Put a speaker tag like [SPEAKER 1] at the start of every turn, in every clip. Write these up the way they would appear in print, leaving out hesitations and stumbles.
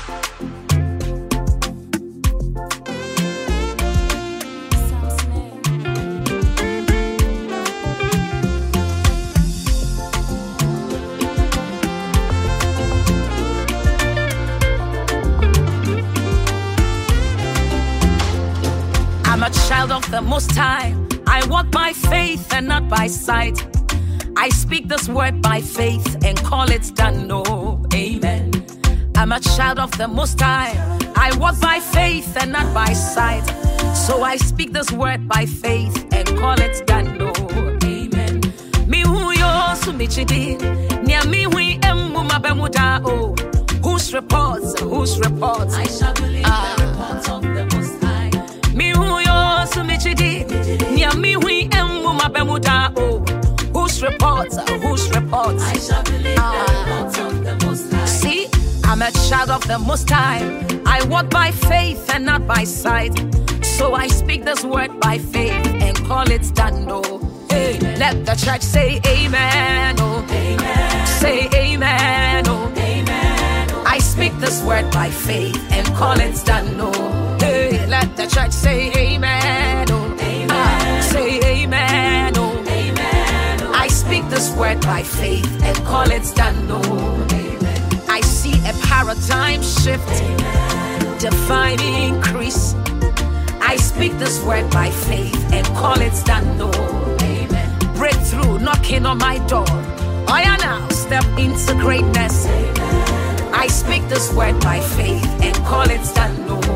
[SPEAKER 1] A child of the Most High. I walk by faith and not by sight. I speak this word by faith and call it done. No, amen. I'm a child of the Most High. I walk by faith and not by sight. So I speak this word by faith and call it done. No, amen. Mi huyo sumichidi, nia mi hui emu mabemuda o. Whose reports? Whose reports?
[SPEAKER 2] I shall believe the reports of the Most High.
[SPEAKER 1] Mi huyo sumichidi, nia mi hui emu mabemuda o. Whose reports? Whose reports?
[SPEAKER 2] I shall believe the reports of the Most High.
[SPEAKER 1] See, I'm a child of the Most High. I walk by faith and not by sight. So I speak this word by faith and call it done. No, hey, let the church say amen. Oh,
[SPEAKER 2] Amen.
[SPEAKER 1] say amen. Oh,
[SPEAKER 2] Amen.
[SPEAKER 1] I speak this word by faith and call it done. No, hey, let the church say amen. Oh,
[SPEAKER 2] Amen.
[SPEAKER 1] say amen. Oh,
[SPEAKER 2] Amen.
[SPEAKER 1] I speak this word by faith and call it done. No, I see a paradigm shift, divine increase. I speak this word by faith and call it done. No, breakthrough knocking on my door. I now step into greatness. I speak this word by faith and call it done. No,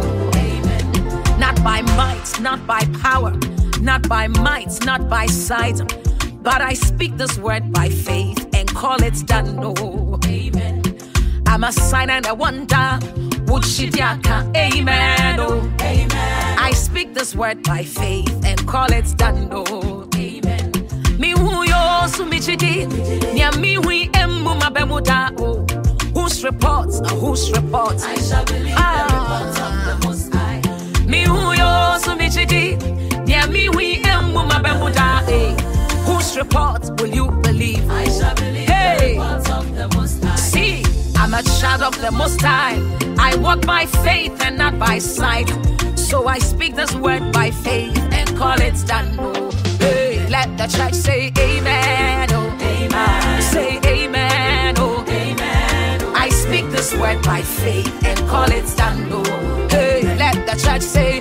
[SPEAKER 1] not by might, not by power, not by might, not by sight, but I speak this word by faith and call it done. No, amen. I'm a sign and a wonder. Wuchidiaka, amen. Oh,
[SPEAKER 2] Amen.
[SPEAKER 1] I speak this word by faith and call it done. No, amen. Mi huyo sumichidi, nia mi hui emu mabemuda o. Whose reports? Whose reports?
[SPEAKER 2] I shall believe the reports of the Most High.
[SPEAKER 1] Mi huyo sumichidi, nia mi hui emu mabemuda e. Whose reports will you believe?
[SPEAKER 2] I shall believe the reports of the Most High.
[SPEAKER 1] See, I'm a child of the Most High. I walk by faith and not by sight. So I speak this word by faith and call it done. No, hey, let the church say amen. Oh,
[SPEAKER 2] Amen.
[SPEAKER 1] say amen. Oh,
[SPEAKER 2] Amen.
[SPEAKER 1] I speak this word by faith and call it done. No, hey, let the church say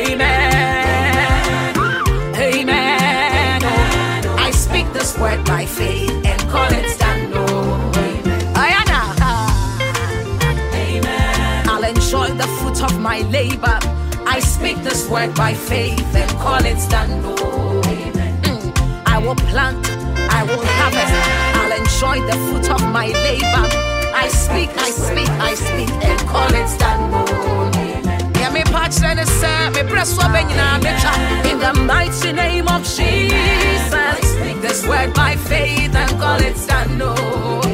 [SPEAKER 1] amen. Amen. Oh, I speak this word by faith and call it done. No, I'll enjoy the fruit of my labor. I speak this word by faith and call it done. No, I will plant, I will harvest. I'll enjoy the fruit of my labor. I speak and call it done. No, yeah, me patch and me press up in the mighty name of Jesus. I speak this word by faith and call it done. No.